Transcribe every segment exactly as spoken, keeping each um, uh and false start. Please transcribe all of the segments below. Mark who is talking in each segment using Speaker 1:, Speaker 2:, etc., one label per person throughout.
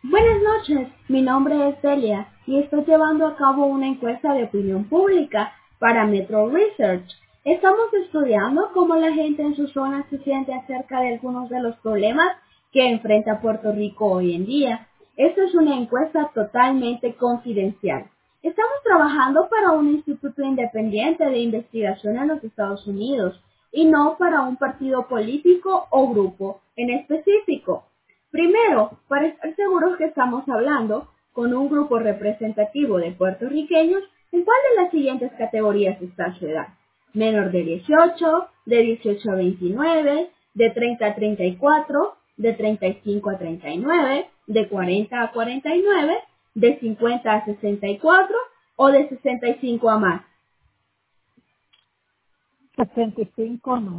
Speaker 1: Buenas noches, mi nombre es Delia y estoy llevando a cabo una encuesta de opinión pública para Metro Research. Estamos estudiando cómo la gente en su zona se siente acerca de algunos de los problemas que enfrenta Puerto Rico hoy en día. Esta es una encuesta totalmente confidencial. Estamos trabajando para un instituto independiente de investigación en los Estados Unidos y no para un partido político o grupo en específico. Primero, para estar seguros que estamos hablando con un grupo representativo de puertorriqueños, ¿en cuál de las siguientes categorías está su edad? Menor de dieciocho, de dieciocho a veintinueve, de treinta a treinta y cuatro, de treinta y cinco a treinta y nueve, de cuarenta a cuarenta y nueve, de cincuenta a sesenta y cuatro o de sesenta y cinco a más.
Speaker 2: sesenta y cinco no.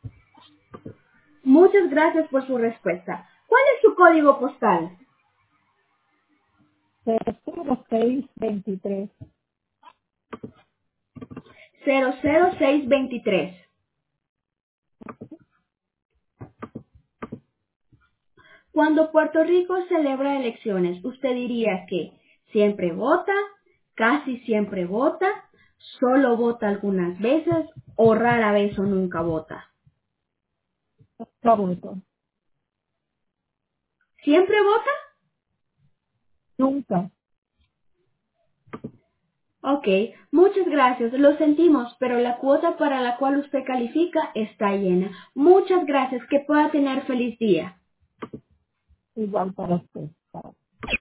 Speaker 1: Muchas gracias por su respuesta. ¿Cuál es su código postal?
Speaker 2: cero seis veintitrés.
Speaker 1: cero cero seis veintitrés. Cuando Puerto Rico celebra elecciones, ¿usted diría que siempre vota, casi siempre vota, solo vota algunas veces o rara vez o nunca vota?
Speaker 2: Favorito.
Speaker 1: ¿Siempre vota?
Speaker 2: Nunca.
Speaker 1: Ok, muchas gracias. Lo sentimos, pero la cuota para la cual usted califica está llena. Muchas gracias. Que pueda tener feliz día.
Speaker 2: Igual para usted. Para